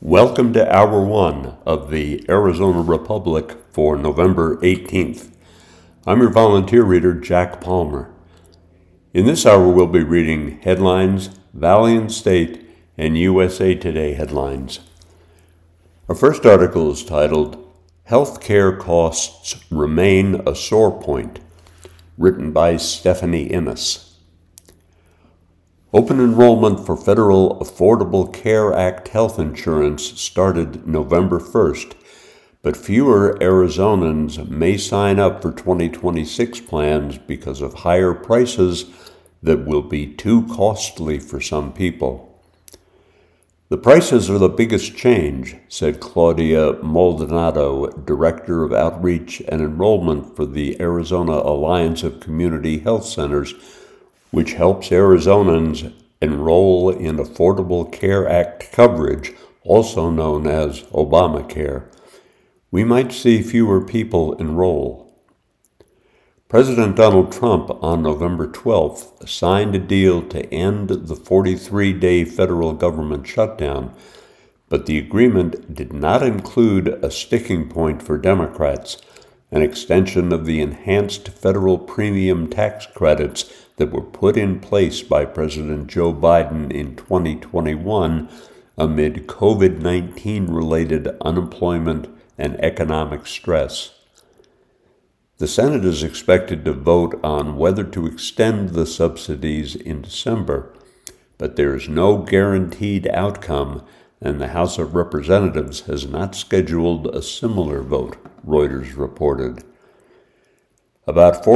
Welcome to Hour 1 of the Arizona Republic for November 18th. I'm your volunteer reader, Jack Palmer. In this hour, we'll be reading headlines, Valiant State, and USA Today headlines. Our first article is titled, Healthcare Costs Remain a Sore Point, written by Stephanie Innes. Open enrollment for Federal Affordable Care Act health insurance started November 1st, but fewer Arizonans may sign up for 2026 plans because of higher prices that will be too costly for some people. The prices are the biggest change, said Claudia Maldonado, Director of Outreach and Enrollment for the Arizona Alliance of Community Health Centers, which helps Arizonans enroll in Affordable Care Act coverage, also known as Obamacare. We might see fewer people enroll. President Donald Trump on November 12th signed a deal to end the 43-day federal government shutdown, but the agreement did not include a sticking point for Democrats, an extension of the enhanced federal premium tax credits that were put in place by President Joe Biden in 2021 amid COVID-19 related unemployment and economic stress. The Senate is expected to vote on whether to extend the subsidies in December, but there is no guaranteed outcome, and the House of Representatives has not scheduled a similar vote, Reuters reported. About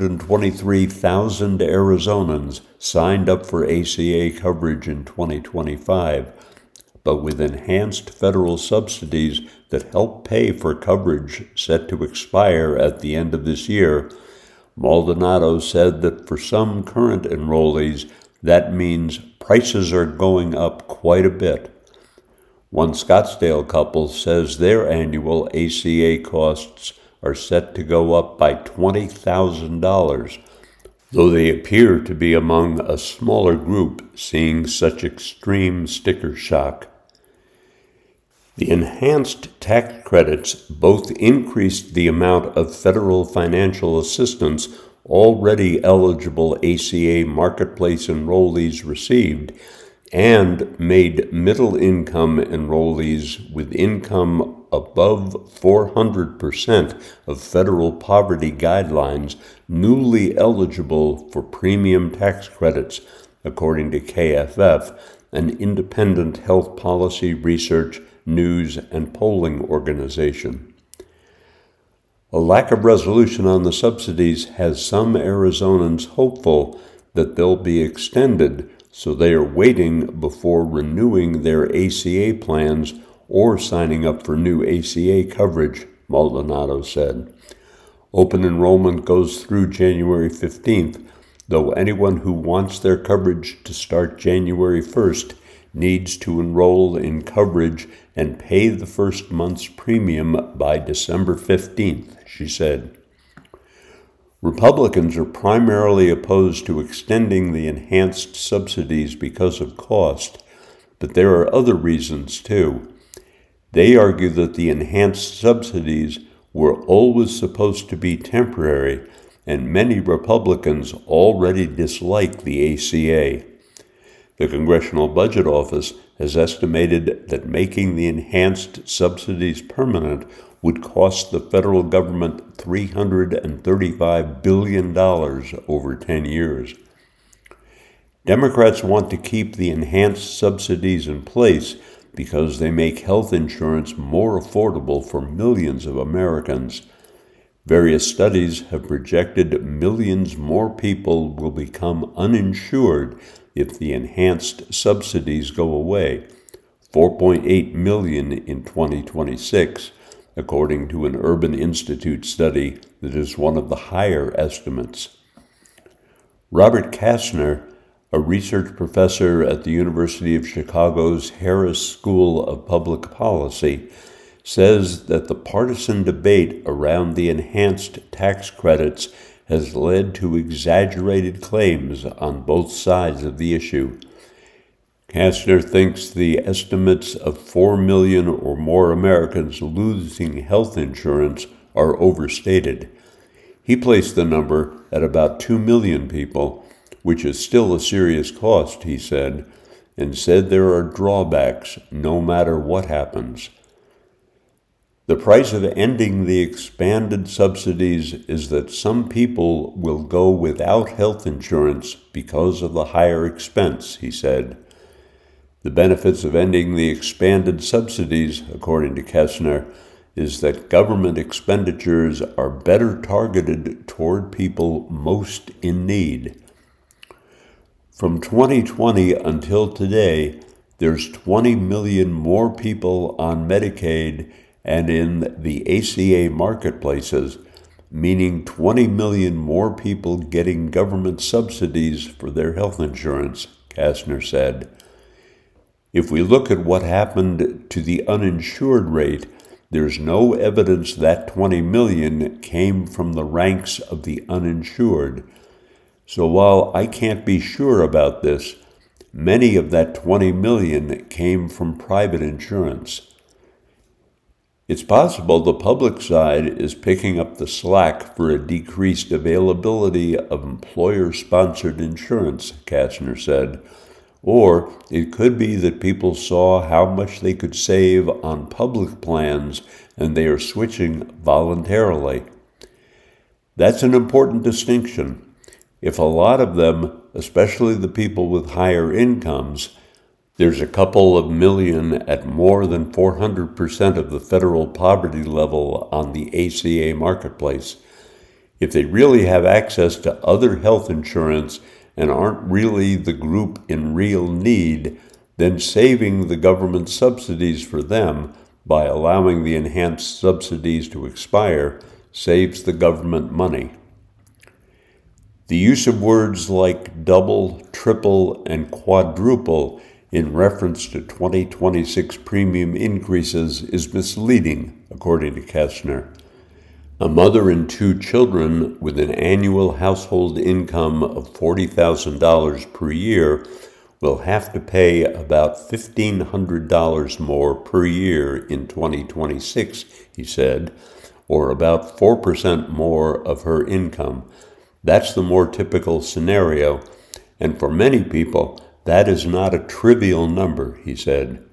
423,000 Arizonans signed up for ACA coverage in 2025, but with enhanced federal subsidies that help pay for coverage set to expire at the end of this year, Maldonado said that for some current enrollees, that means prices are going up quite a bit. One Scottsdale couple says their annual ACA costs are set to go up by $20,000, though they appear to be among a smaller group seeing such extreme sticker shock. The enhanced tax credits both increased the amount of federal financial assistance already eligible ACA marketplace enrollees received, and made middle-income enrollees with income above 400% of federal poverty guidelines newly eligible for premium tax credits, according to KFF, an independent health policy research, news, and polling organization. A lack of resolution on the subsidies has some Arizonans hopeful that they'll be extended, so they are waiting before renewing their ACA plans or signing up for new ACA coverage, Maldonado said. Open enrollment goes through January 15th, though anyone who wants their coverage to start January 1st needs to enroll in coverage and pay the first month's premium by December 15th, she said. Republicans are primarily opposed to extending the enhanced subsidies because of cost, but there are other reasons too. They argue that the enhanced subsidies were always supposed to be temporary, and many Republicans already dislike the ACA. The Congressional Budget Office has estimated that making the enhanced subsidies permanent would cost the federal government $335 billion over 10 years. Democrats want to keep the enhanced subsidies in place because they make health insurance more affordable for millions of Americans. Various studies have projected millions more people will become uninsured if the enhanced subsidies go away, 4.8 million in 2026, according to an Urban Institute study that is one of the higher estimates. Robert Kastner, a research professor at the University of Chicago's Harris School of Public Policy, says that the partisan debate around the enhanced tax credits has led to exaggerated claims on both sides of the issue. Kastner thinks the estimates of 4 million or more Americans losing health insurance are overstated. He placed the number at about 2 million people, which is still a serious cost, he said, and said there are drawbacks no matter what happens. The price of ending the expanded subsidies is that some people will go without health insurance because of the higher expense, he said. The benefits of ending the expanded subsidies, according to Kastner, is that government expenditures are better targeted toward people most in need. From 2020 until today, there's 20 million more people on Medicaid and in the ACA marketplaces, meaning 20 million more people getting government subsidies for their health insurance, Kastner said. If we look at what happened to the uninsured rate, there's no evidence that 20 million came from the ranks of the uninsured. So while I can't be sure about this, many of that 20 million came from private insurance. It's possible the public side is picking up the slack for a decreased availability of employer-sponsored insurance, Kastner said. Or it could be that people saw how much they could save on public plans and they are switching voluntarily. That's an important distinction. If a lot of them, especially the people with higher incomes, there's a couple of million at more than 400% of the federal poverty level on the ACA marketplace. If they really have access to other health insurance and aren't really the group in real need, then saving the government subsidies for them by allowing the enhanced subsidies to expire saves the government money. The use of words like double, triple, and quadruple in reference to 2026 premium increases is misleading, according to Kastner. A mother and 2 children with an annual household income of $40,000 per year will have to pay about $1,500 more per year in 2026, he said, or about 4% more of her income. That's the more typical scenario, and for many people, that is not a trivial number, he said.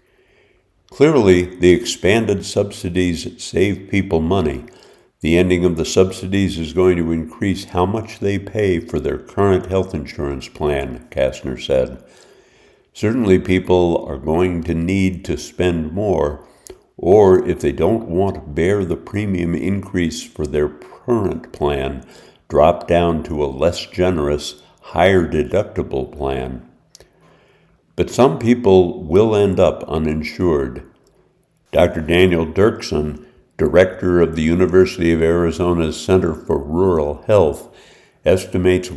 Clearly, the expanded subsidies save people money. The ending of the subsidies is going to increase how much they pay for their current health insurance plan, Kastner said. Certainly people are going to need to spend more, or if they don't want to bear the premium increase for their current plan, drop down to a less generous, higher deductible plan. But some people will end up uninsured. Dr. Daniel Dirksen, director of the University of Arizona's Center for Rural Health, estimates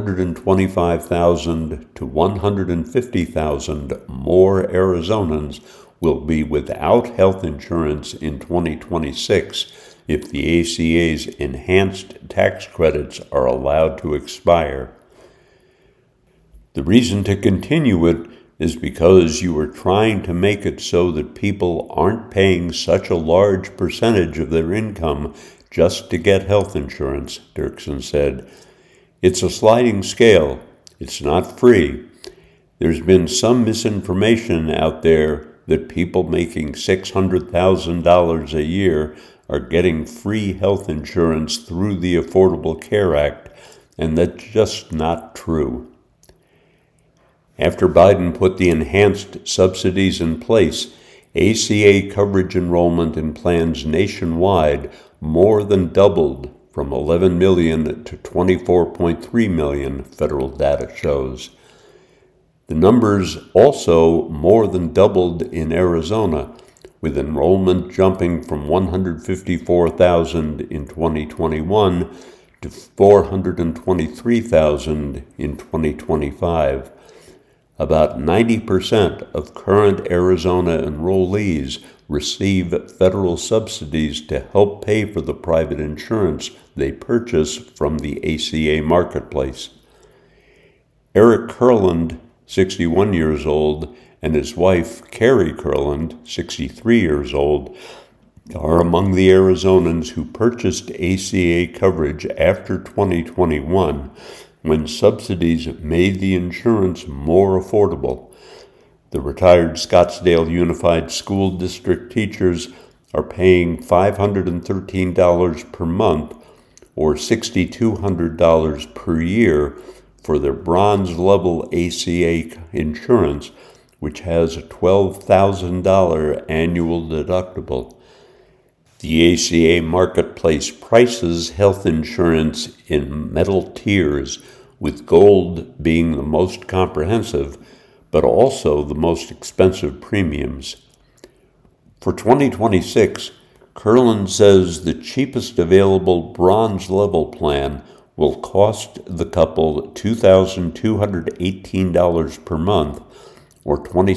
125,000 to 150,000 more Arizonans will be without health insurance in 2026 if the ACA's enhanced tax credits are allowed to expire. The reason to continue it is because you are trying to make it so that people aren't paying such a large percentage of their income just to get health insurance, Dirksen said. It's a sliding scale. It's not free. There's been some misinformation out there that people making $600,000 a year are getting free health insurance through the Affordable Care Act, and that's just not true. After Biden put the enhanced subsidies in place, ACA coverage enrollment in plans nationwide more than doubled from 11 million to 24.3 million, federal data shows. The numbers also more than doubled in Arizona, with enrollment jumping from 154,000 in 2021 to 423,000 in 2025. About 90% of current Arizona enrollees receive federal subsidies to help pay for the private insurance they purchase from the ACA marketplace. Eric Kurland, 61 years old, and his wife, Carrie Kurland, 63 years old, are among the Arizonans who purchased ACA coverage after 2021, when subsidies made the insurance more affordable. The retired Scottsdale Unified School District teachers are paying $513 per month or $6,200 per year for their bronze-level ACA insurance, which has a $12,000 annual deductible. The ACA marketplace prices health insurance in metal tiers, with gold being the most comprehensive, but also the most expensive premiums. For 2026, Kurland says the cheapest available bronze-level plan will cost the couple $2,218 per month, or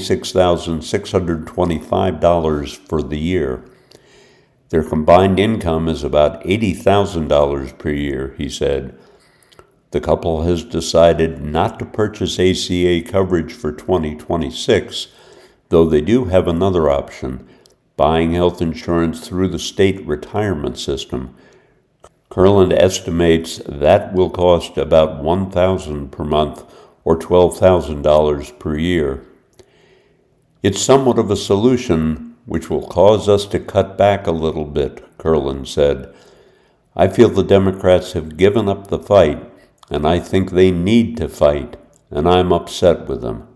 $26,625 for the year. Their combined income is about $80,000 per year, he said. The couple has decided not to purchase ACA coverage for 2026, though they do have another option, buying health insurance through the state retirement system. Kurland estimates that will cost about $1,000 per month or $12,000 per year. It's somewhat of a solution which will cause us to cut back a little bit, Kurland said. I feel the Democrats have given up the fight, and I think they need to fight, and I'm upset with them.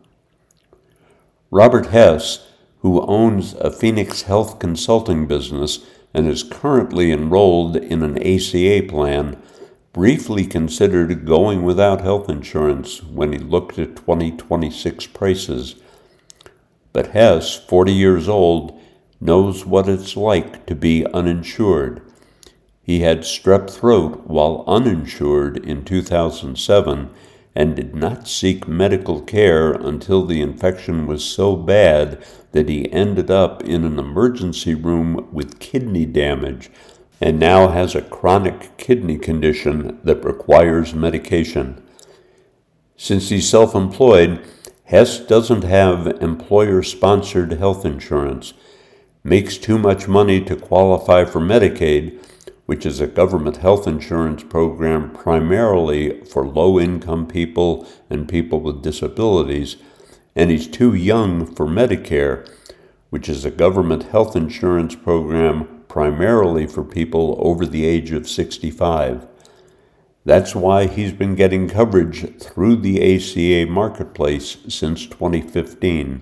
Robert Hess, who owns a Phoenix health consulting business and is currently enrolled in an ACA plan, briefly considered going without health insurance when he looked at 2026 prices. But Hess, 40 years old, knows what it's like to be uninsured. He had strep throat while uninsured in 2007 and did not seek medical care until the infection was so bad that he ended up in an emergency room with kidney damage and now has a chronic kidney condition that requires medication. Since he's self-employed, Hess doesn't have employer-sponsored health insurance, makes too much money to qualify for Medicaid, which is a government health insurance program primarily for low-income people and people with disabilities, and he's too young for Medicare, which is a government health insurance program primarily for people over the age of 65. That's why he's been getting coverage through the ACA marketplace since 2015.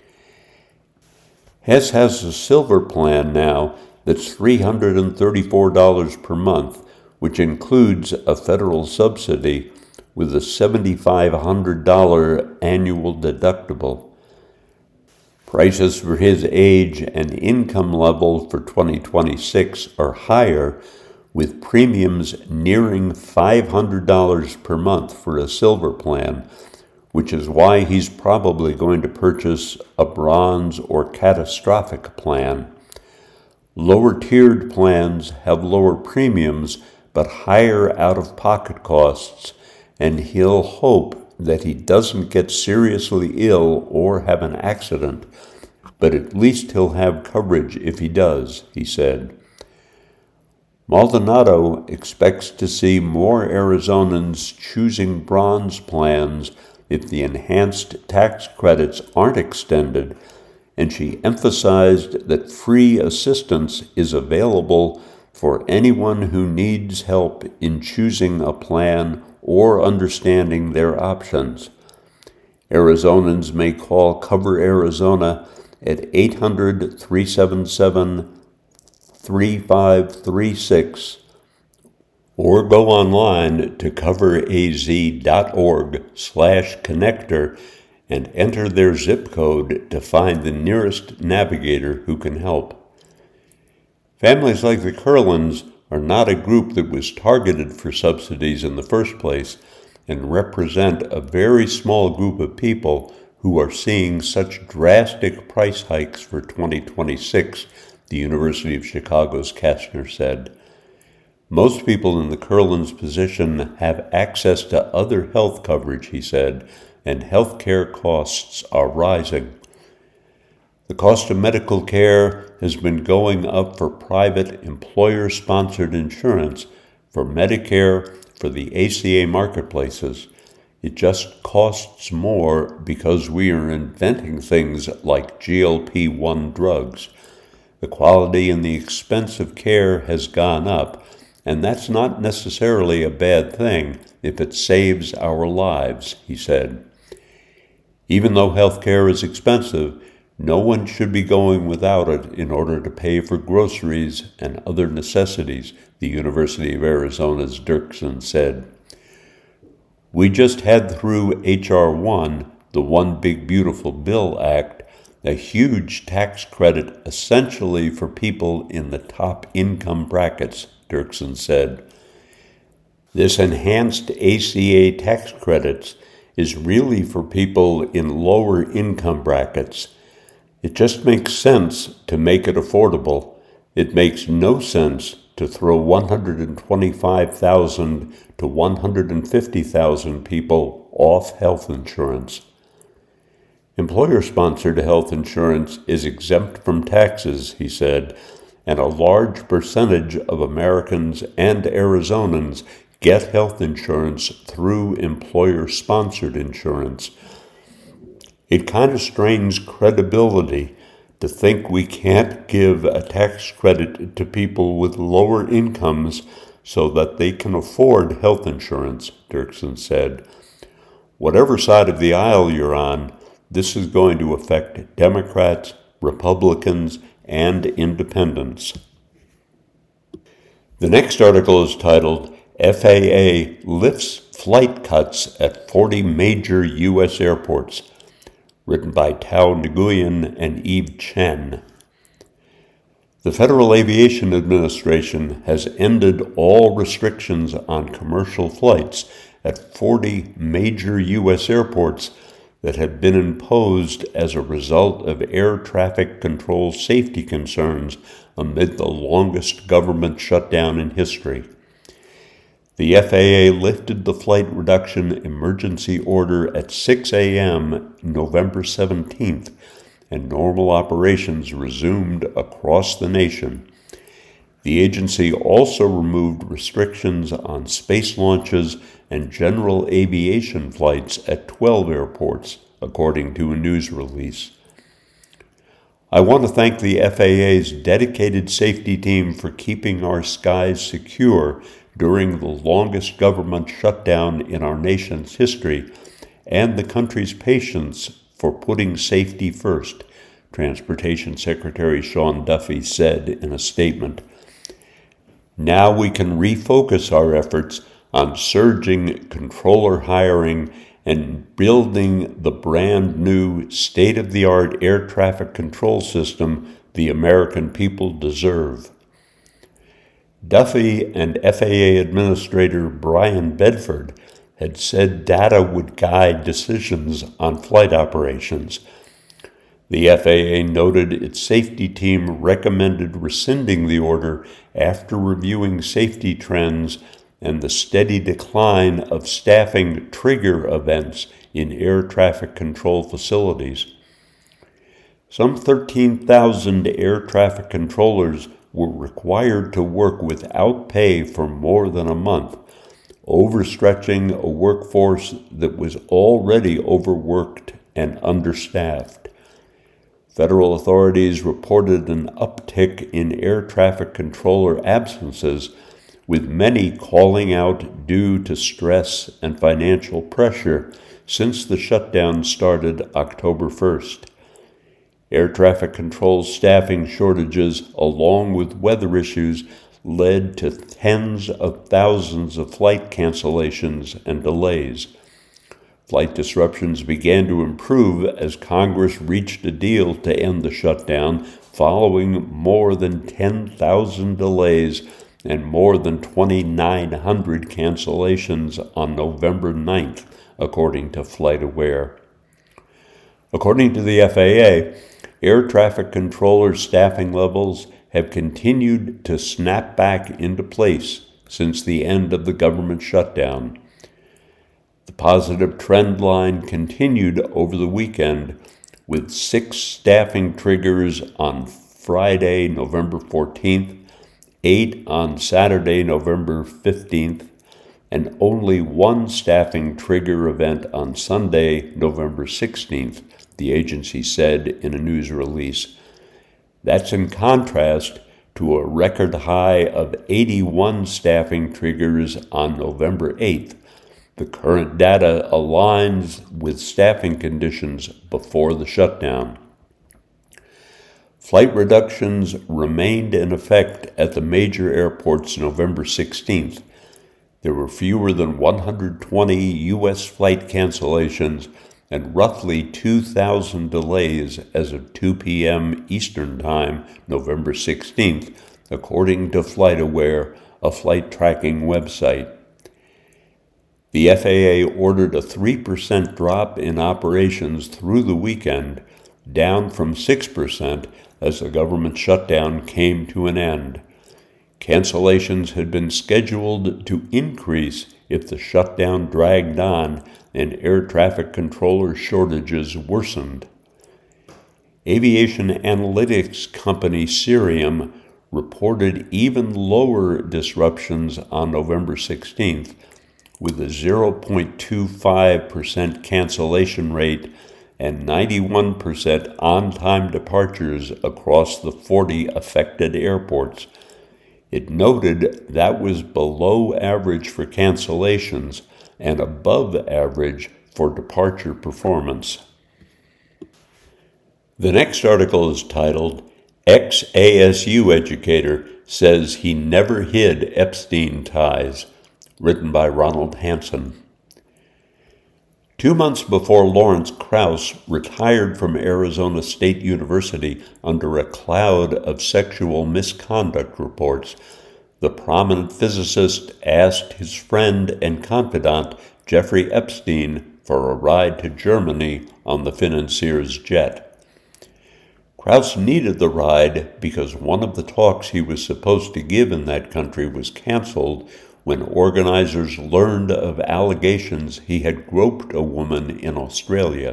Hess has a silver plan now that's $334 per month, which includes a federal subsidy with a $7,500 annual deductible. Prices for his age and income level for 2026 are higher, with premiums nearing $500 per month for a silver plan, which is why he's probably going to purchase a bronze or catastrophic plan. Lower-tiered plans have lower premiums but higher out-of-pocket costs, and he'll hope that he doesn't get seriously ill or have an accident, but at least he'll have coverage if he does, he said. Maldonado expects to see more Arizonans choosing bronze plans if the enhanced tax credits aren't extended, and she emphasized that free assistance is available for anyone who needs help in choosing a plan or understanding their options. Arizonans may call Cover Arizona at 800-377-3536 or go online to coveraz.org/connector and enter their zip code to find the nearest navigator who can help. Families like the Kurlands are not a group that was targeted for subsidies in the first place and represent a very small group of people who are seeing such drastic price hikes for 2026, the University of Chicago's Kastner said. Most people in the Kurlands' position have access to other health coverage, he said, and healthcare costs are rising. The cost of medical care has been going up for private employer-sponsored insurance, for Medicare, for the ACA marketplaces. It just costs more because we are inventing things like GLP-1 drugs. The quality and the expense of care has gone up, and that's not necessarily a bad thing if it saves our lives, he said. Even though health care is expensive, no one should be going without it in order to pay for groceries and other necessities, the University of Arizona's Dirksen said. We just had through H.R. 1, the One Big Beautiful Bill Act, a huge tax credit essentially for people in the top income brackets, Dirksen said. This enhanced ACA tax credits is really for people in lower income brackets. It just makes sense to make it affordable. It makes no sense to throw 125,000 to 150,000 people off health insurance. Employer-sponsored health insurance is exempt from taxes, he said, and a large percentage of Americans and Arizonans get health insurance through employer-sponsored insurance. It kind of strains credibility to think we can't give a tax credit to people with lower incomes so that they can afford health insurance, Dirksen said. Whatever side of the aisle you're on, this is going to affect Democrats, Republicans, and independents. The next article is titled, FAA Lifts Flight Cuts at 40 Major U.S. Airports, written by Tao Nguyen and Eve Chen. The Federal Aviation Administration has ended all restrictions on commercial flights at 40 major U.S. airports that had been imposed as a result of air traffic control safety concerns amid the longest government shutdown in history. The FAA lifted the flight reduction emergency order at 6 a.m. November 17th, and normal operations resumed across the nation. The agency also removed restrictions on space launches and general aviation flights at 12 airports, according to a news release. I want to thank the FAA's dedicated safety team for keeping our skies secure during the longest government shutdown in our nation's history, and the country's patience for putting safety first, Transportation Secretary Sean Duffy said in a statement. Now we can refocus our efforts on surging controller hiring and building the brand new state-of-the-art air traffic control system the American people deserve. Duffy and FAA Administrator Brian Bedford had said data would guide decisions on flight operations. The FAA noted its safety team recommended rescinding the order after reviewing safety trends and the steady decline of staffing trigger events in air traffic control facilities. Some 13,000 air traffic controllers were required to work without pay for more than a month, overstretching a workforce that was already overworked and understaffed. Federal authorities reported an uptick in air traffic controller absences, with many calling out due to stress and financial pressure since the shutdown started October 1st. Air traffic control staffing shortages, along with weather issues, led to tens of thousands of flight cancellations and delays. Flight disruptions began to improve as Congress reached a deal to end the shutdown following more than 10,000 delays and more than 2,900 cancellations on November 9th, according to FlightAware. According to the FAA, air traffic controller staffing levels have continued to snap back into place since the end of the government shutdown. The positive trend line continued over the weekend with 6 staffing triggers on Friday, November 14th, 8 on Saturday, November 15th, and only 1 staffing trigger event on Sunday, November 16th, the agency said in a news release. That's in contrast to a record high of 81 staffing triggers on November 8th. The current data aligns with staffing conditions before the shutdown. Flight reductions remained in effect at the major airports November 16th. There were fewer than 120 U.S. flight cancellations and roughly 2,000 delays as of 2 p.m. Eastern Time, November 16th, according to FlightAware, a flight tracking website. The FAA ordered a 3% drop in operations through the weekend, down from 6% as the government shutdown came to an end. Cancellations had been scheduled to increase if the shutdown dragged on and air traffic controller shortages worsened. Aviation analytics company Cirium reported even lower disruptions on November 16th, with a 0.25% cancellation rate and 91% on-time departures across the 40 affected airports. It noted that was below average for cancellations and above average for departure performance. The next article is titled, Ex-ASU Educator Says He Never Hid Epstein Ties, written by Ronald Hansen. 2 months before Lawrence Krauss retired from Arizona State University under a cloud of sexual misconduct reports, the prominent physicist asked his friend and confidant Jeffrey Epstein for a ride to Germany on the financier's jet. Krauss needed the ride because one of the talks he was supposed to give in that country was canceled when organizers learned of allegations he had groped a woman in Australia.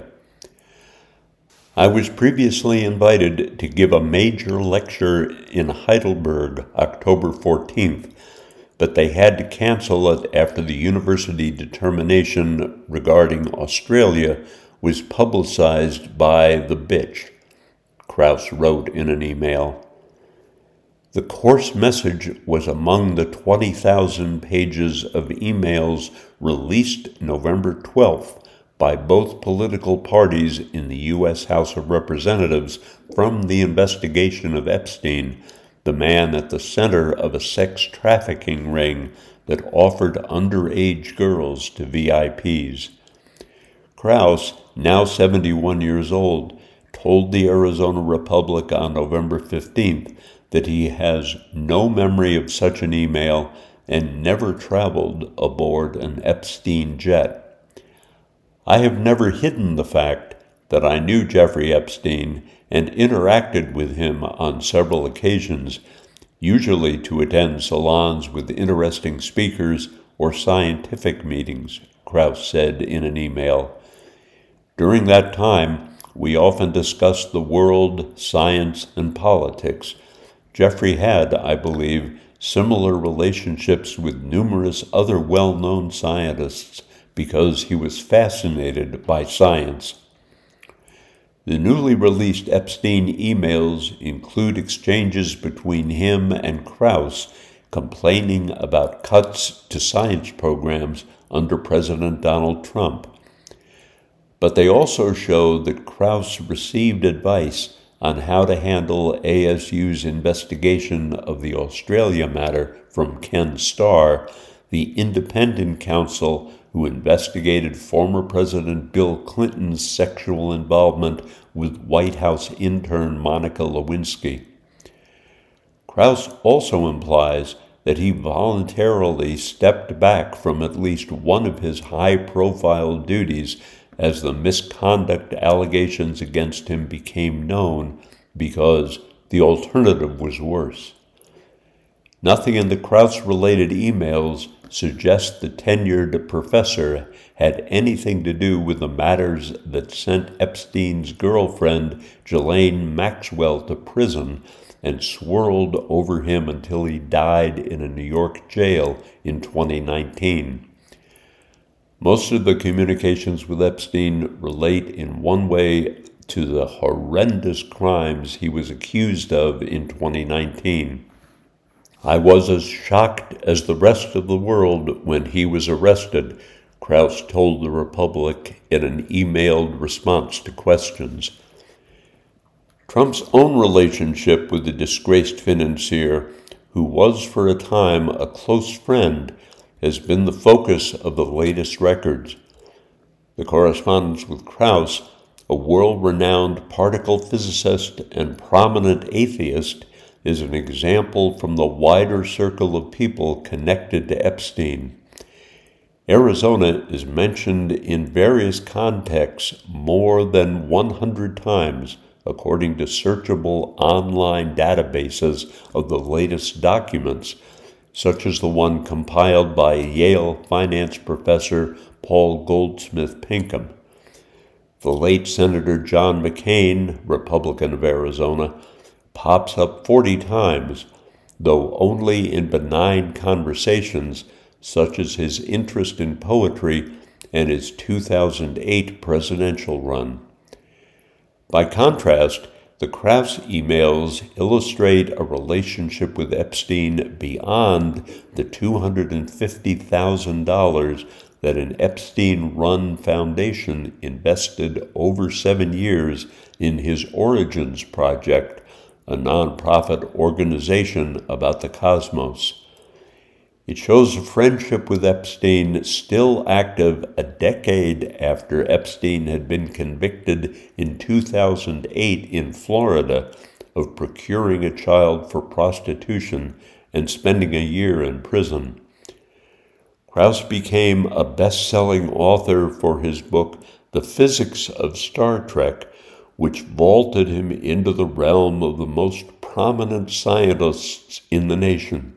I was previously invited to give a major lecture in Heidelberg October 14th, but they had to cancel it after the university determination regarding Australia was publicized by The Bitch, Krauss wrote in an email. The course message was among the 20,000 pages of emails released November 12th by both political parties in the U.S. House of Representatives from the investigation of Epstein, the man at the center of a sex trafficking ring that offered underage girls to VIPs. Krauss, now 71 years old, told the Arizona Republic on November 15th that he has no memory of such an email and never traveled aboard an Epstein jet. I have never hidden the fact that I knew Jeffrey Epstein and interacted with him on several occasions, usually to attend salons with interesting speakers or scientific meetings, Krauss said in an email. During that time, we often discussed the world, science, and politics. Jeffrey had, I believe, similar relationships with numerous other well-known scientists because he was fascinated by science. The newly released Epstein emails include exchanges between him and Krauss complaining about cuts to science programs under President Donald Trump. But they also show that Krauss received advice on how to handle ASU's investigation of the Australia matter from Ken Starr, the independent counsel who investigated former President Bill Clinton's sexual involvement with White House intern Monica Lewinsky. Krauss also implies that he voluntarily stepped back from at least one of his high-profile duties as the misconduct allegations against him became known because the alternative was worse. Nothing in the Krauss-related emails suggests the tenured professor had anything to do with the matters that sent Epstein's girlfriend, Ghislaine Maxwell, to prison and swirled over him until he died in a New York jail in 2019. Most of the communications with Epstein relate in one way to the horrendous crimes he was accused of in 2019. "I was as shocked as the rest of the world when he was arrested," Krauss told the Republic in an emailed response to questions. Trump's own relationship with the disgraced financier, who was for a time a close friend, has been the focus of the latest records. The correspondence with Krauss, a world-renowned particle physicist and prominent atheist, is an example from the wider circle of people connected to Epstein. Arizona is mentioned in various contexts more than 100 times, according to searchable online databases of the latest documents, such as the one compiled by Yale finance professor Paul Goldsmith Pinkham. The late Senator John McCain, Republican of Arizona, pops up 40 times, though only in benign conversations such as his interest in poetry and his 2008 presidential run. By contrast, the Krauss emails illustrate a relationship with Epstein beyond the $250,000 that an Epstein-run foundation invested over 7 years in his Origins Project, a nonprofit organization about the cosmos. It shows a friendship with Epstein still active a decade after Epstein had been convicted in 2008 in Florida of procuring a child for prostitution and spending a year in prison. Krauss became a best-selling author for his book, The Physics of Star Trek, which vaulted him into the realm of the most prominent scientists in the nation.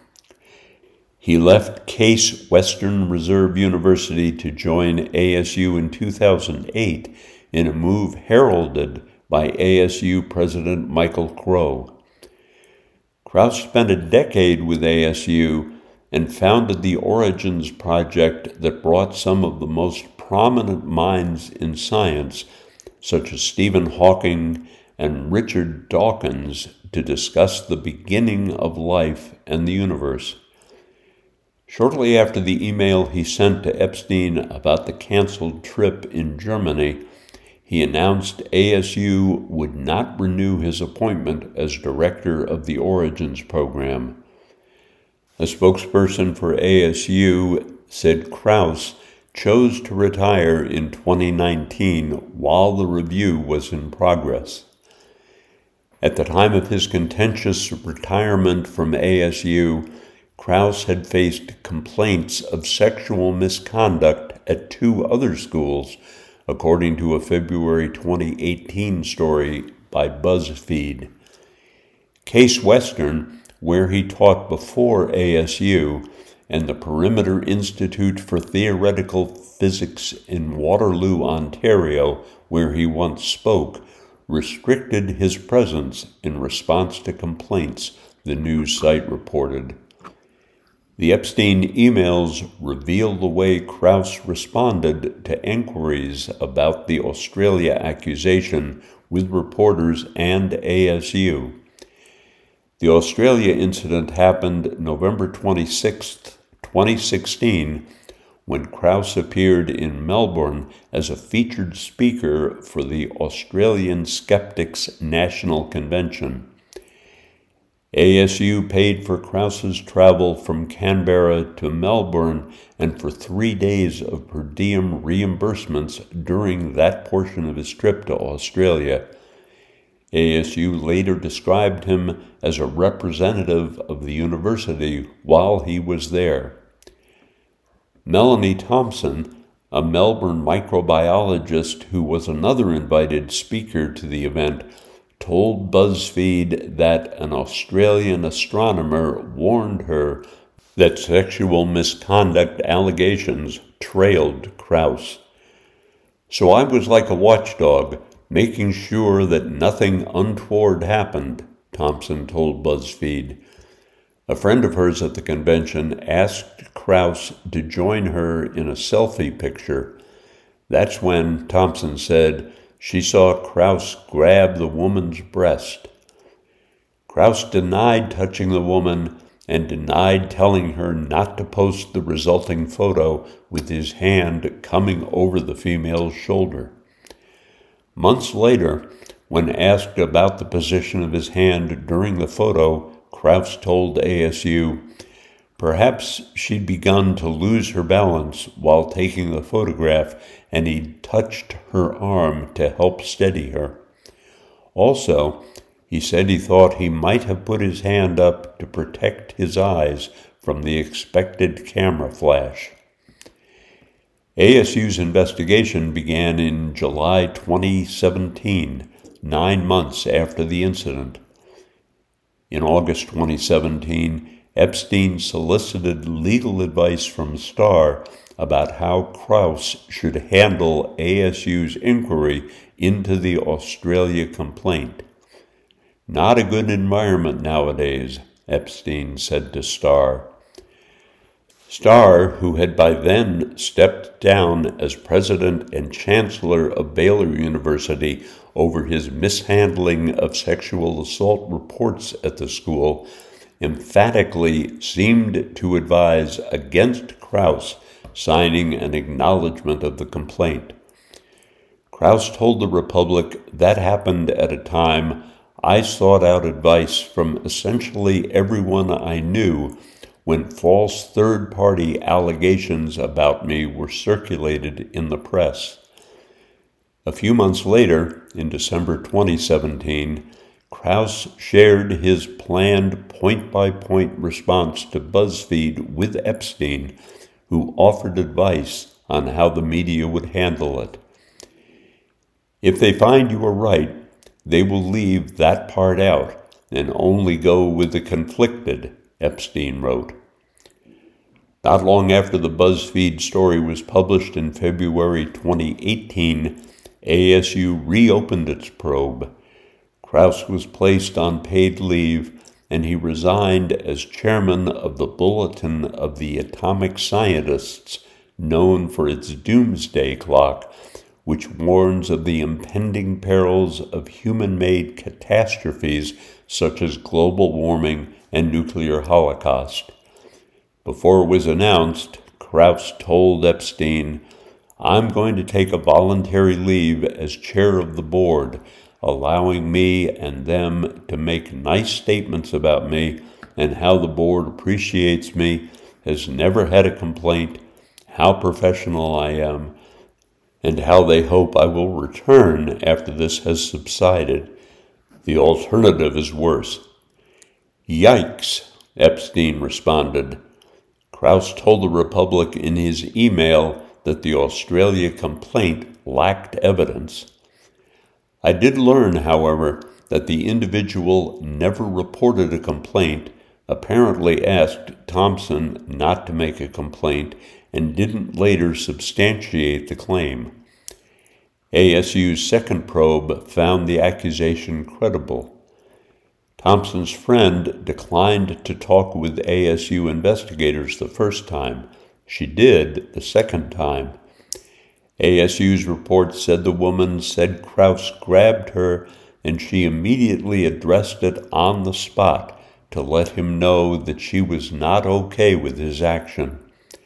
He left Case Western Reserve University to join ASU in 2008 in a move heralded by ASU President Michael Crow. Krauss spent a decade with ASU and founded the Origins Project that brought some of the most prominent minds in science, such as Stephen Hawking and Richard Dawkins, to discuss the beginning of life and the universe. Shortly after the email he sent to Epstein about the canceled trip in Germany, he announced ASU would not renew his appointment as director of the Origins program. A spokesperson for ASU said Krauss chose to retire in 2019 while the review was in progress. At the time of his contentious retirement from ASU, Krauss had faced complaints of sexual misconduct at 2 other schools, according to a February 2018 story by BuzzFeed. Case Western, where he taught before ASU, and the Perimeter Institute for Theoretical Physics in Waterloo, Ontario, where he once spoke, restricted his presence in response to complaints, the news site reported. The Epstein emails reveal the way Krauss responded to inquiries about the Australia accusation with reporters and ASU. The Australia incident happened November 26, 2016, when Krauss appeared in Melbourne as a featured speaker for the Australian Skeptics National Convention. ASU paid for Krauss's travel from Canberra to Melbourne and for 3 days of per diem reimbursements during that portion of his trip to Australia. ASU later described him as a representative of the university while he was there. Melanie Thompson, a Melbourne microbiologist who was another invited speaker to the event, told BuzzFeed that an Australian astronomer warned her that sexual misconduct allegations trailed Krause. "So I was like a watchdog, making sure that nothing untoward happened," Thompson told BuzzFeed. A friend of hers at the convention asked Krause to join her in a selfie picture. That's when, Thompson said, she saw Krause grab the woman's breast. Krause denied touching the woman and denied telling her not to post the resulting photo with his hand coming over the female's shoulder. Months later, when asked about the position of his hand during the photo, Krause told ASU, perhaps she'd begun to lose her balance while taking the photograph and he'd touched her arm to help steady her. Also, he said he thought he might have put his hand up to protect his eyes from the expected camera flash. ASU's investigation began in July 2017, 9 months after the incident. In August 2017, Epstein solicited legal advice from Starr about how Krause should handle ASU's inquiry into the Australia complaint. "Not a good environment nowadays," Epstein said to Starr. Starr, who had by then stepped down as president and chancellor of Baylor University over his mishandling of sexual assault reports at the school, emphatically seemed to advise against Krause signing an acknowledgement of the complaint. Krause told the Republic that happened at a time I sought out advice from essentially everyone I knew when false third-party allegations about me were circulated in the press. A few months later, in December 2017, Krause shared his planned point-by-point response to BuzzFeed with Epstein, who offered advice on how the media would handle it. "If they find you are right, they will leave that part out and only go with the conflicted," Epstein wrote. Not long after the BuzzFeed story was published in February 2018, ASU reopened its probe. Krause was placed on paid leave, and he resigned as chairman of the Bulletin of the Atomic Scientists, known for its doomsday clock, which warns of the impending perils of human-made catastrophes such as global warming and nuclear holocaust. Before it was announced, Krause told Epstein, "I'm going to take a voluntary leave as chair of the board, allowing me and them to make nice statements about me and how the board appreciates me, has never had a complaint, how professional I am, and how they hope I will return after this has subsided. The alternative is worse." "Yikes," Epstein responded. Krause told the Republic in his email that the Australia complaint lacked evidence. "I did learn, however, that the individual never reported a complaint, apparently asked Thompson not to make a complaint, and didn't later substantiate the claim." ASU's second probe found the accusation credible. Thompson's friend declined to talk with ASU investigators the first time. She did the second time. ASU's report said the woman said Krause grabbed her, and she immediately addressed it on the spot to let him know that she was not okay with his action.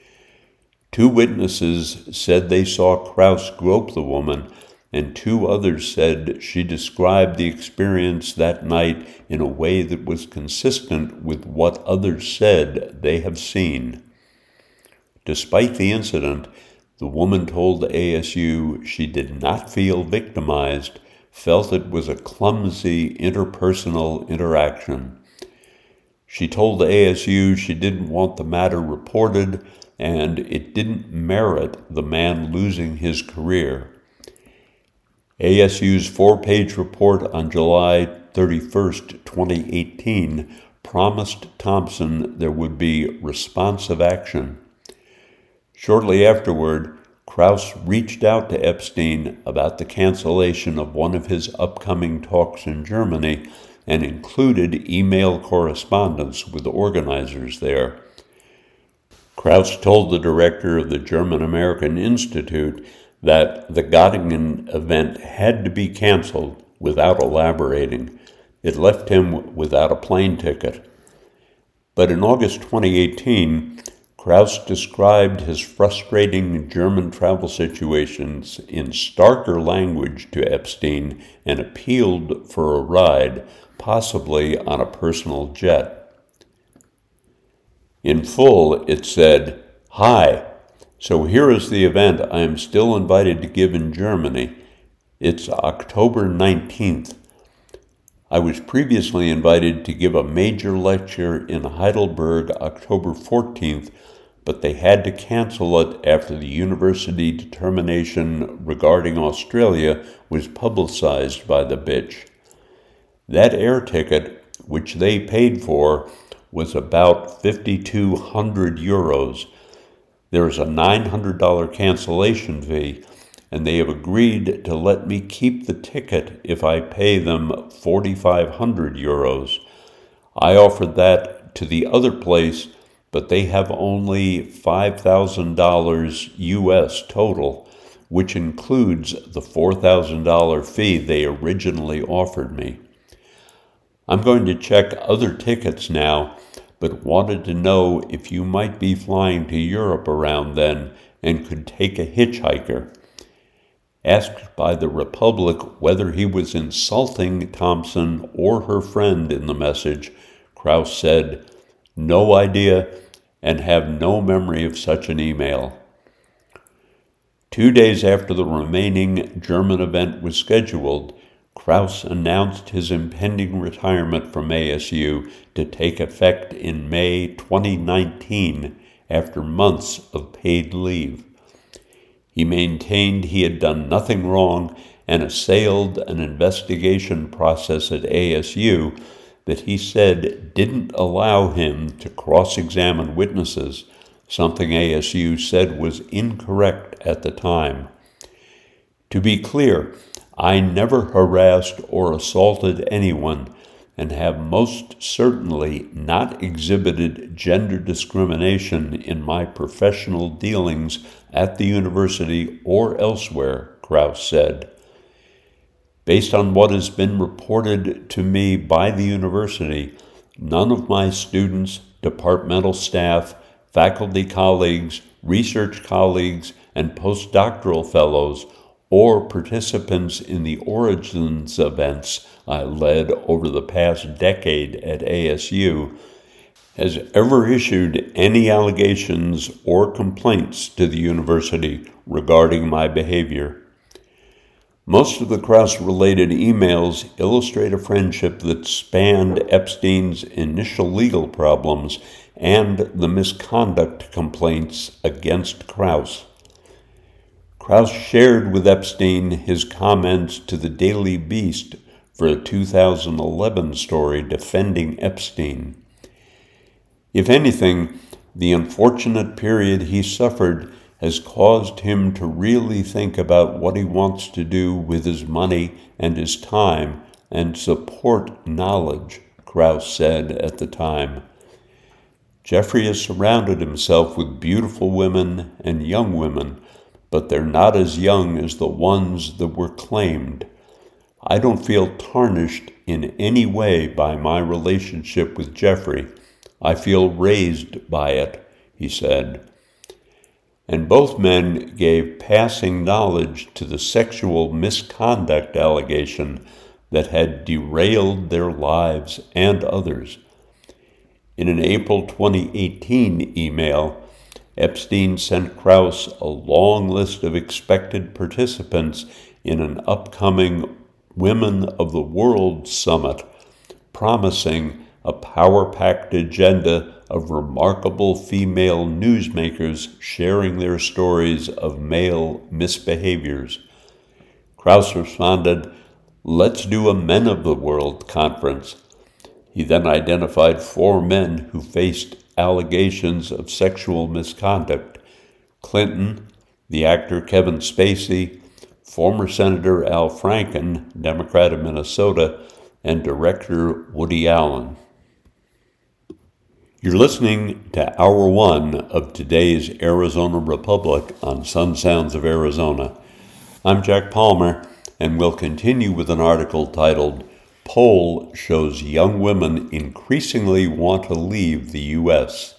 2 witnesses said they saw Krause grope the woman, and 2 others said she described the experience that night in a way that was consistent with what others said they have seen. Despite the incident, the woman told ASU she did not feel victimized, felt it was a clumsy interpersonal interaction. She told ASU she didn't want the matter reported, and it didn't merit the man losing his career. ASU's four-page report on July 31st, 2018, promised Thompson there would be responsive action. Shortly afterward, Krauss reached out to Epstein about the cancellation of one of his upcoming talks in Germany and included email correspondence with organizers there. Krauss told the director of the German-American Institute that the Göttingen event had to be canceled without elaborating. It left him without a plane ticket. But in August 2018, Krauss described his frustrating German travel situations in starker language to Epstein and appealed for a ride, possibly on a personal jet. In full, it said, "Hi, so here is the event I am still invited to give in Germany. It's October 19th. I was previously invited to give a major lecture in Heidelberg October 14th, but they had to cancel it after the university determination regarding Australia was publicized by the bitch. That air ticket, which they paid for, was about 5,200 euros. There is a $900 cancellation fee, and they have agreed to let me keep the ticket if I pay them 4,500 euros. I offered that to the other place, but they have only $5,000 US total, which includes the $4,000 fee they originally offered me. I'm going to check other tickets now, but wanted to know if you might be flying to Europe around then and could take a hitchhiker." Asked by the Republic whether he was insulting Thompson or her friend in the message, Krauss said, "No idea and have no memory of such an email." 2 days after the remaining German event was scheduled, Krauss announced his impending retirement from ASU to take effect in May 2019 after months of paid leave. He maintained he had done nothing wrong and assailed an investigation process at ASU that he said didn't allow him to cross-examine witnesses, something ASU said was incorrect at the time. To be clear, I never harassed or assaulted anyone and have most certainly not exhibited gender discrimination in my professional dealings at the university or elsewhere, Krauss said. Based on what has been reported to me by the university, none of my students, departmental staff, faculty colleagues, research colleagues, and postdoctoral fellows or participants in the Origins events I led over the past decade at ASU has ever issued any allegations or complaints to the university regarding my behavior. Most of the Krauss-related emails illustrate a friendship that spanned Epstein's initial legal problems and the misconduct complaints against Krauss. Krauss shared with Epstein his comments to the Daily Beast for a 2011 story defending Epstein. If anything, the unfortunate period he suffered has caused him to really think about what he wants to do with his money and his time and support knowledge, Krauss said at the time. Jeffrey has surrounded himself with beautiful women and young women, but they're not as young as the ones that were claimed. I don't feel tarnished in any way by my relationship with Jeffrey. I feel raised by it, he said. And both men gave passing knowledge to the sexual misconduct allegation that had derailed their lives and others. In an April 2018 email, Epstein sent Krauss a long list of expected participants in an upcoming Women of the World Summit, promising a power-packed agenda of remarkable female newsmakers sharing their stories of male misbehaviors. Krauss responded, "Let's do a Men of the World conference." He then identified 4 men who faced allegations of sexual misconduct: Clinton, the actor Kevin Spacey, former Senator Al Franken, Democrat of Minnesota, and director Woody Allen. You're listening to Hour 1 of today's Arizona Republic on Sun Sounds of Arizona. I'm Jack Palmer, and we'll continue with an article titled, "Poll Shows Young Women Increasingly Want to Leave the U.S."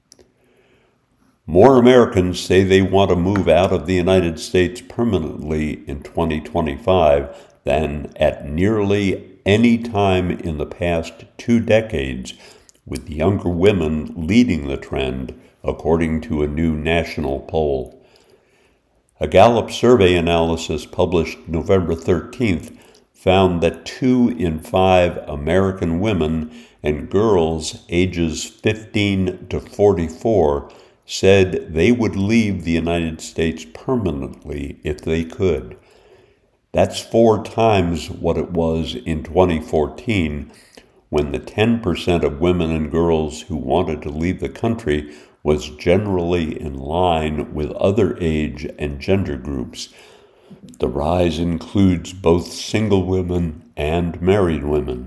More Americans say they want to move out of the United States permanently in 2025 than at nearly any time in the past 2 decades, with younger women leading the trend, according to a new national poll. A Gallup survey analysis published November 13th found that 2 in 5 American women and girls ages 15 to 44 said they would leave the United States permanently if they could. That's 4 times what it was in 2014, when the 10% of women and girls who wanted to leave the country was generally in line with other age and gender groups. The rise includes both single women and married women.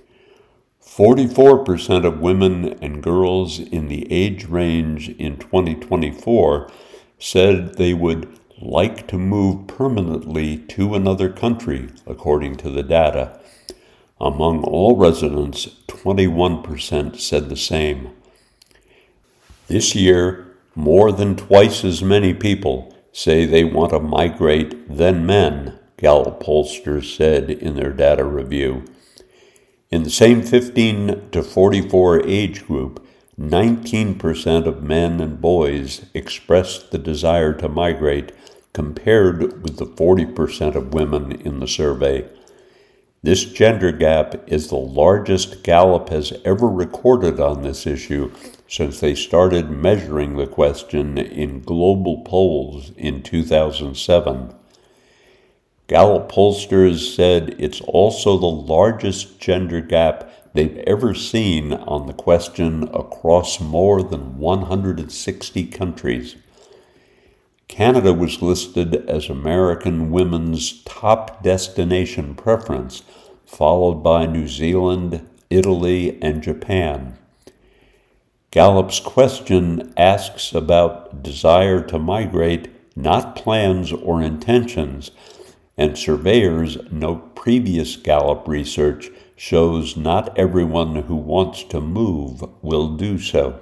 44% of women and girls in the age range in 2024 said they would like to move permanently to another country, according to the data. Among all residents, 21% said the same. This year, more than twice as many people say they want to migrate than men, Gallup pollsters said in their data review. In the same 15 to 44 age group, 19% of men and boys expressed the desire to migrate, compared with the 40% of women in the survey. This gender gap is the largest Gallup has ever recorded on this issue since they started measuring the question in global polls in 2007. Gallup pollsters said it's also the largest gender gap they've ever seen on the question across more than 160 countries. Canada was listed as American women's top destination preference, followed by New Zealand, Italy, and Japan. Gallup's question asks about desire to migrate, not plans or intentions, and surveyors note previous Gallup research shows not everyone who wants to move will do so.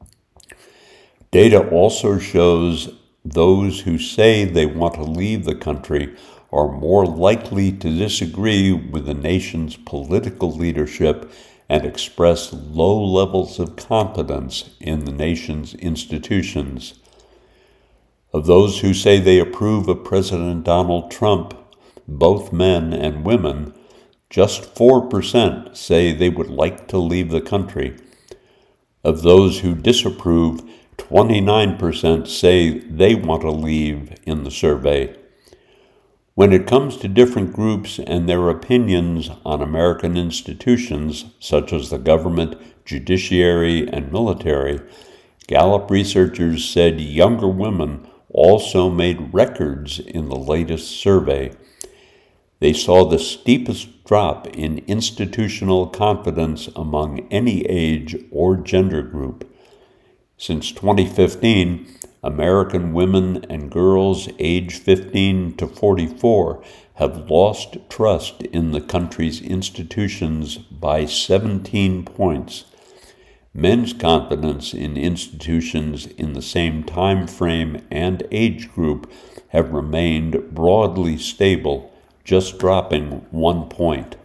Data also shows those who say they want to leave the country are more likely to disagree with the nation's political leadership and express low levels of confidence in the nation's institutions. Of those who say they approve of President Donald Trump, both men and women, just 4% say they would like to leave the country. Of those who disapprove, 29% say they want to leave in the survey. When it comes to different groups and their opinions on American institutions, such as the government, judiciary, and military, Gallup researchers said younger women also made records in the latest survey. They saw the steepest drop in institutional confidence among any age or gender group. Since 2015, American women and girls age 15 to 44 have lost trust in the country's institutions by 17 points. Men's confidence in institutions in the same time frame and age group have remained broadly stable, just dropping 1 point.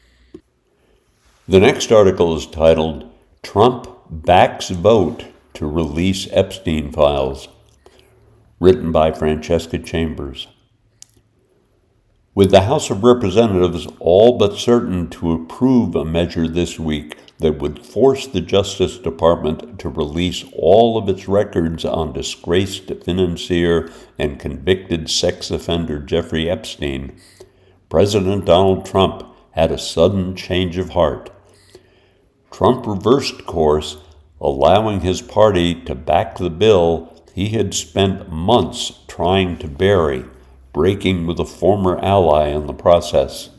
The next article is titled, "Trump Backs Vote to Release Epstein Files," written by Francesca Chambers. With the House of Representatives all but certain to approve a measure this week that would force the Justice Department to release all of its records on disgraced financier and convicted sex offender Jeffrey Epstein, President Donald Trump had a sudden change of heart. Trump reversed course, allowing his party to back the bill he had spent months trying to bury, breaking with a former ally in the process.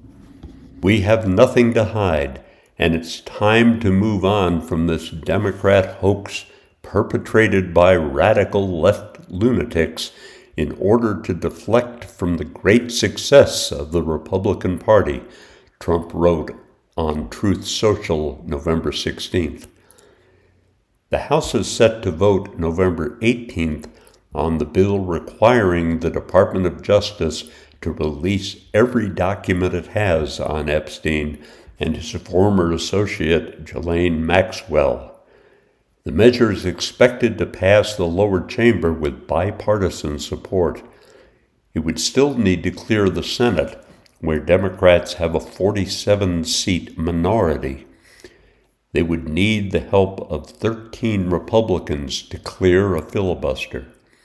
We have nothing to hide, and it's time to move on from this Democrat hoax perpetrated by radical left lunatics in order to deflect from the great success of the Republican Party, Trump wrote on Truth Social November 16th. The House is set to vote November 18th on the bill requiring the Department of Justice to release every document it has on Epstein and his former associate, Ghislaine Maxwell. The measure is expected to pass the lower chamber with bipartisan support. It would still need to clear the Senate, where Democrats have a 47-seat minority. They would need the help of 13 Republicans to clear a filibuster.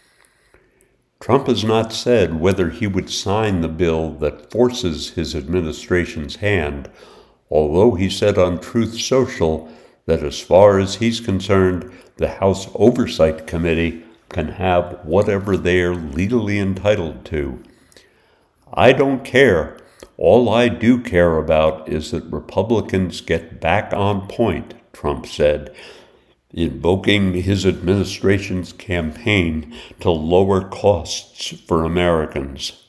Trump has not said whether he would sign the bill that forces his administration's hand, although he said on Truth Social that as far as he's concerned, the House Oversight Committee can have whatever they're legally entitled to. I don't care. All I do care about is that Republicans get back on point, Trump said, invoking his administration's campaign to lower costs for Americans.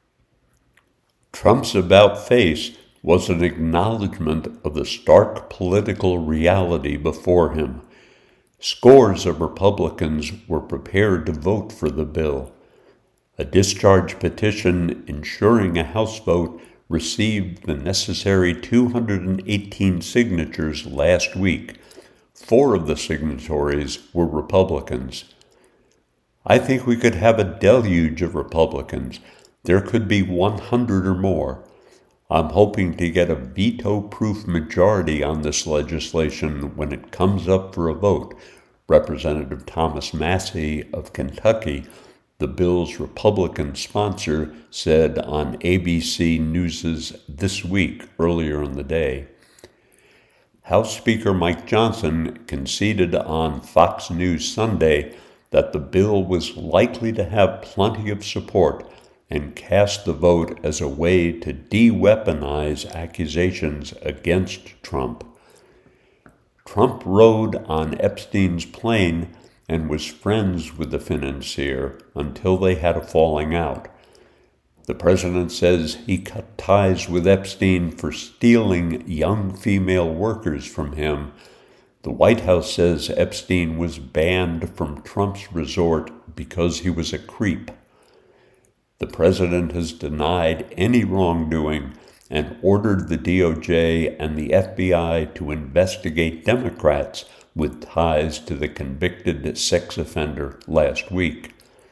Trump's about-face was an acknowledgement of the stark political reality before him. Scores of Republicans were prepared to vote for the bill. A discharge petition ensuring a House vote received the necessary 218 signatures last week. 4 of the signatories were Republicans. I think we could have a deluge of Republicans. There could be 100 or more. I'm hoping to get a veto-proof majority on this legislation when it comes up for a vote, Representative Thomas Massie of Kentucky, the bill's Republican sponsor, said on ABC News' This Week earlier in the day. House Speaker Mike Johnson conceded on Fox News Sunday that the bill was likely to have plenty of support and cast the vote as a way to de-weaponize accusations against Trump. Trump rode on Epstein's plane and was friends with the financier until they had a falling out. The president says he cut ties with Epstein for stealing young female workers from him. The White House says Epstein was banned from Trump's resort because he was a creep. The president has denied any wrongdoing and ordered the DOJ and the FBI to investigate Democrats with ties to the convicted sex offender last week.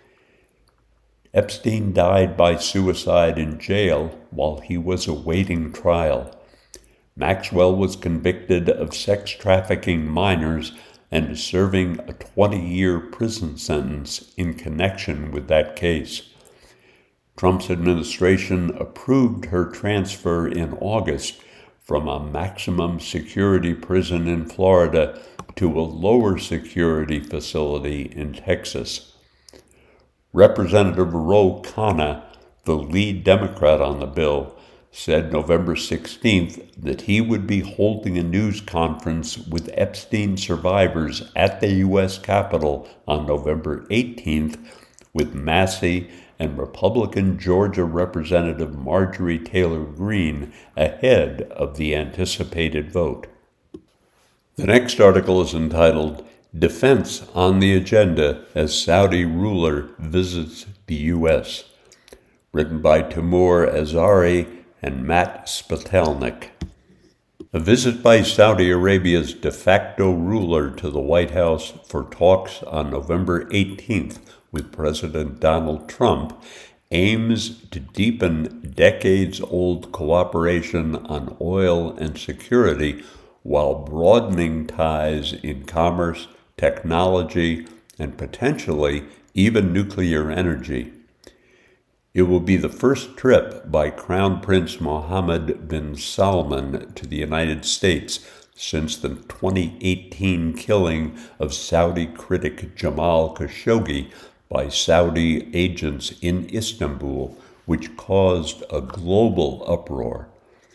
Epstein died by suicide in jail while he was awaiting trial. Maxwell was convicted of sex trafficking minors and is serving a 20-year prison sentence in connection with that case. Trump's administration approved her transfer in August from a maximum security prison in Florida to a lower security facility in Texas. Representative Ro Khanna, the lead Democrat on the bill, said November 16th that he would be holding a news conference with Epstein survivors at the U.S. Capitol on November 18th with Massie and Republican Georgia Representative Marjorie Taylor Greene ahead of the anticipated vote. The next article is entitled, Defense on the Agenda as Saudi Ruler Visits the U.S., written by Timur Azari and Matt Spatelnik. A visit by Saudi Arabia's de facto ruler to the White House for talks on November 18th with President Donald Trump aims to deepen decades-old cooperation on oil and security while broadening ties in commerce, technology, and potentially even nuclear energy. It will be the first trip by Crown Prince Mohammed bin Salman to the United States since the 2018 killing of Saudi critic Jamal Khashoggi by Saudi agents in Istanbul, which caused a global uproar.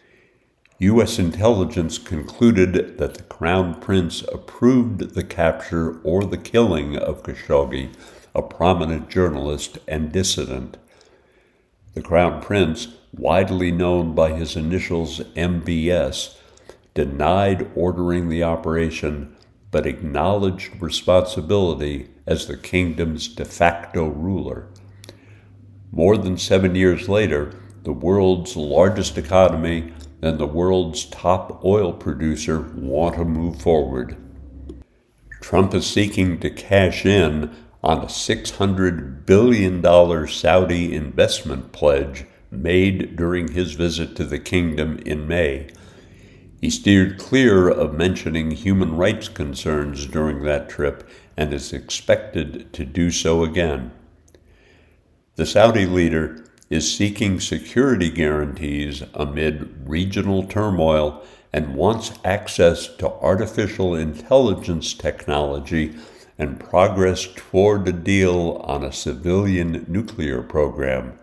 U.S. intelligence concluded that the Crown Prince approved the capture or the killing of Khashoggi, a prominent journalist and dissident. The Crown Prince, widely known by his initials MBS, denied ordering the operation, but acknowledged responsibility as the kingdom's de facto ruler. More than 7 years later, the world's largest economy and the world's top oil producer want to move forward. Trump is seeking to cash in on a $600 billion Saudi investment pledge made during his visit to the kingdom in May. He steered clear of mentioning human rights concerns during that trip and is expected to do so again. The Saudi leader is seeking security guarantees amid regional turmoil and wants access to artificial intelligence technology and progress toward a deal on a civilian nuclear program.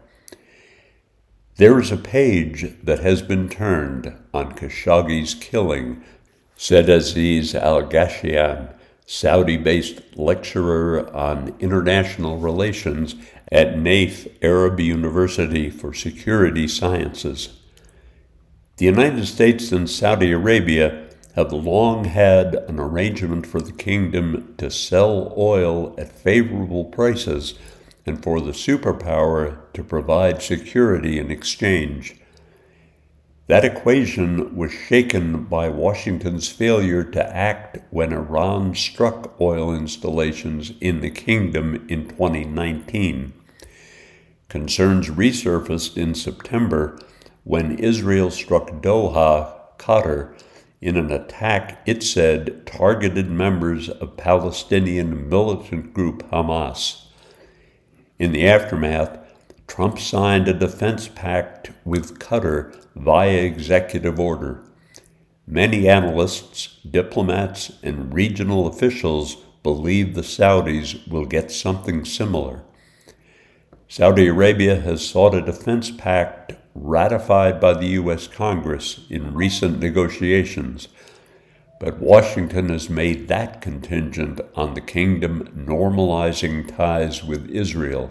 There is a page that has been turned on Khashoggi's killing, said Aziz Al-Gashyan, Saudi-based lecturer on international relations at Naif Arab University for Security Sciences. The United States and Saudi Arabia have long had an arrangement for the kingdom to sell oil at favorable prices and for the superpower to provide security in exchange. That equation was shaken by Washington's failure to act when Iran struck oil installations in the kingdom in 2019. Concerns resurfaced in September when Israel struck Doha, Qatar, in an attack it said targeted members of Palestinian militant group Hamas. In the aftermath, Trump signed a defense pact with Qatar via executive order. Many analysts, diplomats, and regional officials believe the Saudis will get something similar. Saudi Arabia has sought a defense pact ratified by the U.S. Congress in recent negotiations, but Washington has made that contingent on the kingdom normalizing ties with Israel.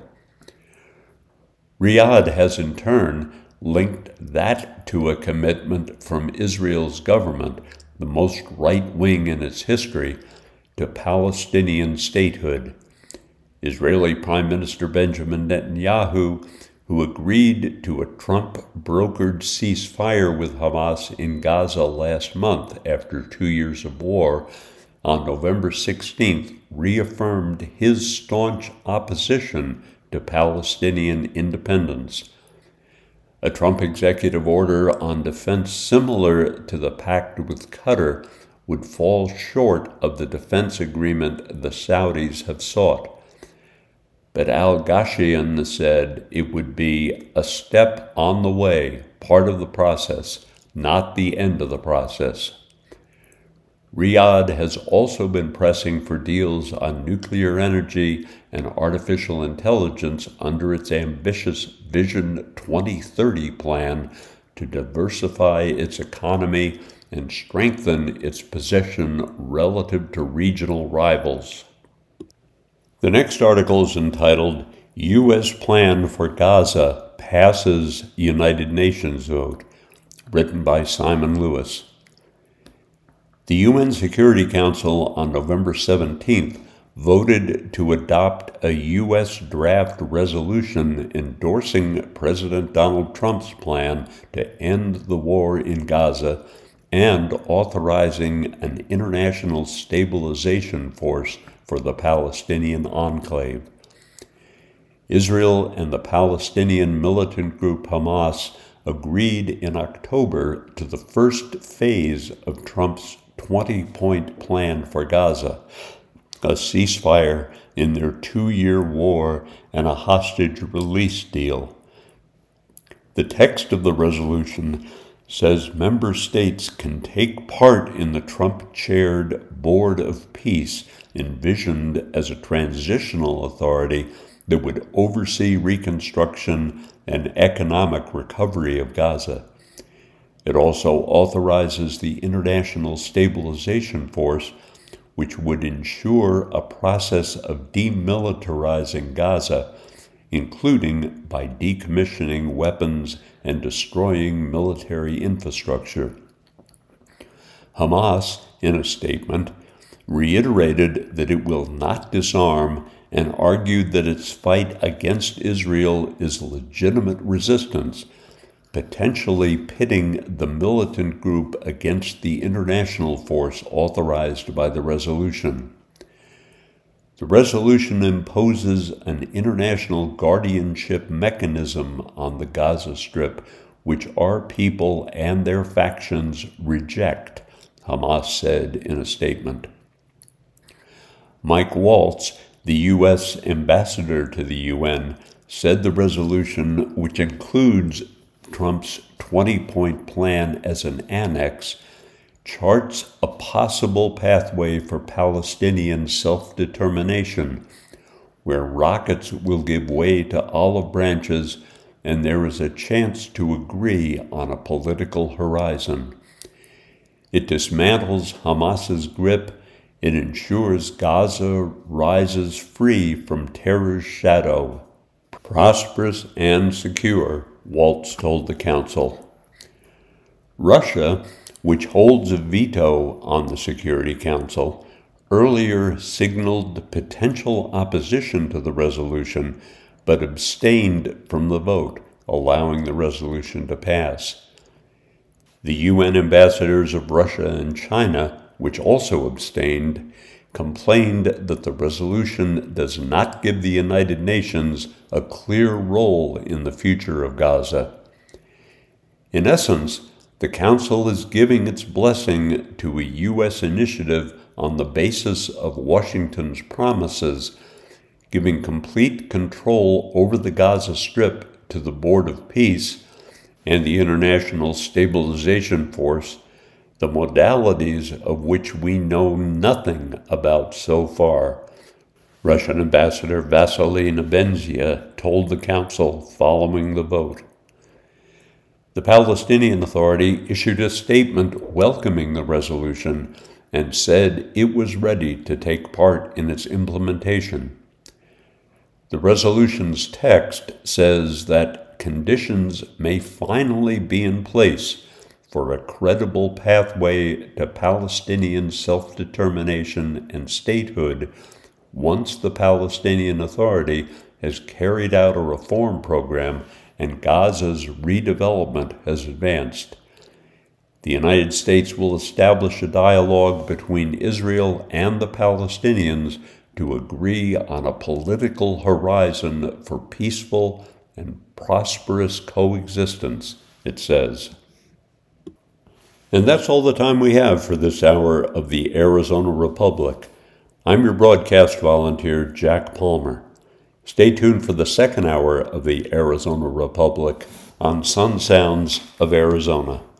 Riyadh has in turn linked that to a commitment from Israel's government, the most right-wing in its history, to Palestinian statehood. Israeli Prime Minister Benjamin Netanyahu, who agreed to a Trump-brokered ceasefire with Hamas in Gaza last month after 2 years of war, on November 16th reaffirmed his staunch opposition to Palestinian independence. A Trump executive order on defense similar to the pact with Qatar would fall short of the defense agreement the Saudis have sought. But Al-Gashyan said it would be a step on the way, part of the process, not the end of the process. Riyadh has also been pressing for deals on nuclear energy and artificial intelligence under its ambitious Vision 2030 plan to diversify its economy and strengthen its position relative to regional rivals. The next article is entitled, U.S. Plan for Gaza Passes United Nations Vote, written by Simon Lewis. The UN Security Council on November 17th voted to adopt a U.S. draft resolution endorsing President Donald Trump's plan to end the war in Gaza and authorizing an international stabilization force for the Palestinian enclave. Israel and the Palestinian militant group Hamas agreed in October to the first phase of Trump's 20-point plan for Gaza, a ceasefire in their 2-year war and a hostage release deal. The text of the resolution says member states can take part in the Trump-chaired Board of Peace, envisioned as a transitional authority that would oversee reconstruction and economic recovery of Gaza. It also authorizes the International Stabilization Force, which would ensure a process of demilitarizing Gaza, including by decommissioning weapons and destroying military infrastructure. Hamas, in a statement, reiterated that it will not disarm and argued that its fight against Israel is legitimate resistance, potentially pitting the militant group against the international force authorized by the resolution. The resolution imposes an international guardianship mechanism on the Gaza Strip, which our people and their factions reject, Hamas said in a statement. Mike Waltz, the U.S. ambassador to the UN, said the resolution, which includes Trump's 20-point plan as an annex, charts a possible pathway for Palestinian self-determination, where rockets will give way to olive branches and there is a chance to agree on a political horizon. It dismantles Hamas's grip. It ensures Gaza rises free from terror's shadow, prosperous and secure, Waltz told the Council. Russia, which holds a veto on the Security Council, earlier signaled potential opposition to the resolution, but abstained from the vote, allowing the resolution to pass. The UN ambassadors of Russia and China, which also abstained, complained that the resolution does not give the United Nations a clear role in the future of Gaza. In essence, the Council is giving its blessing to a U.S. initiative on the basis of Washington's promises, giving complete control over the Gaza Strip to the Board of Peace and the International Stabilization Force, the modalities of which we know nothing about so far, Russian Ambassador Vasily Nebenzia told the Council following the vote. The Palestinian Authority issued a statement welcoming the resolution and said it was ready to take part in its implementation. The resolution's text says that conditions may finally be in place for a credible pathway to Palestinian self-determination and statehood once the Palestinian Authority has carried out a reform program and Gaza's redevelopment has advanced. The United States will establish a dialogue between Israel and the Palestinians to agree on a political horizon for peaceful and prosperous coexistence, it says. And that's all the time we have for this hour of the Arizona Republic. I'm your broadcast volunteer, Jack Palmer. Stay tuned for the second hour of the Arizona Republic on Sun Sounds of Arizona.